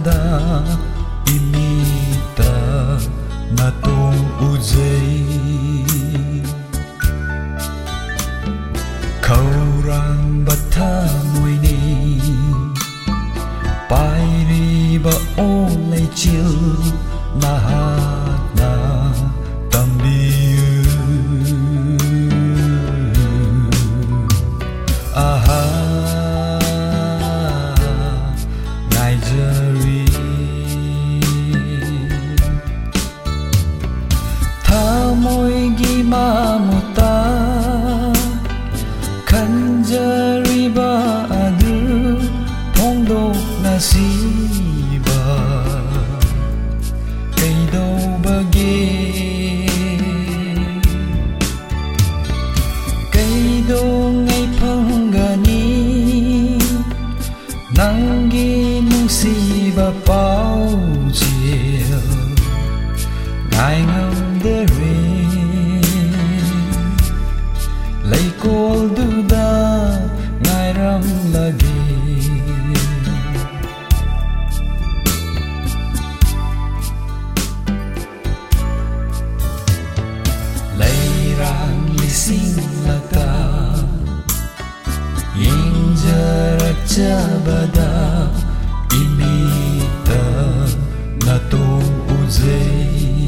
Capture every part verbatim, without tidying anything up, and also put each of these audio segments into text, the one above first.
da imita na tong uzay khâu rang bata mùi ni pai ri ba o lay chill na hát na tâm bi aha Mamuta kanjariba adu pongdok nasiba kaido bage kaido ngai panggani nanggi nungsiba pau chiel ngai ngam dere lấy cô du da ngài ram lagi lấy rang li sing lata injara chabada imita na tong uzay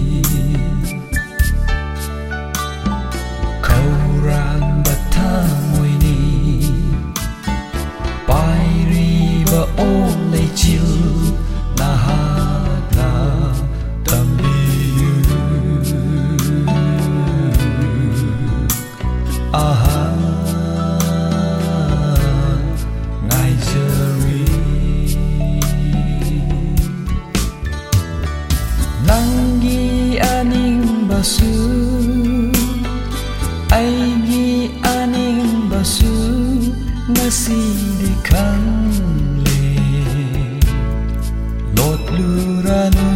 Nanggi aning basu aigi aning basu ngasi di kangle lot luranu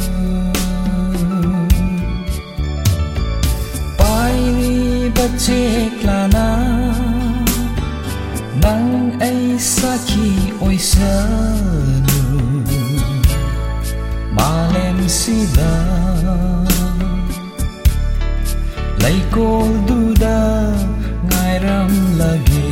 pairi bacek lana nang ai saki oisanu Malen sida Lai kol duda ngai ram lagi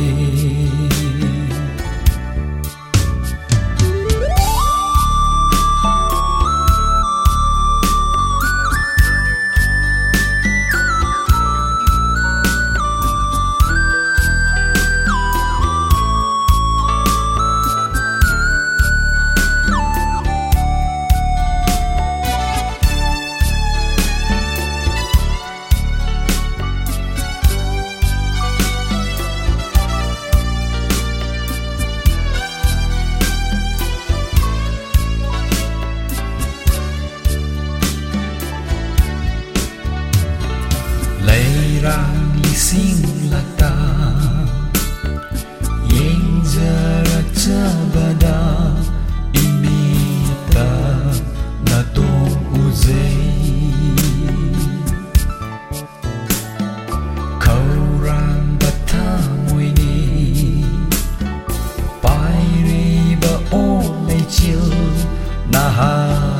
Rang sing lata yang jarak cabada imita na tong uzay kau rang bata mui ni pai ri ba o lay chill na ha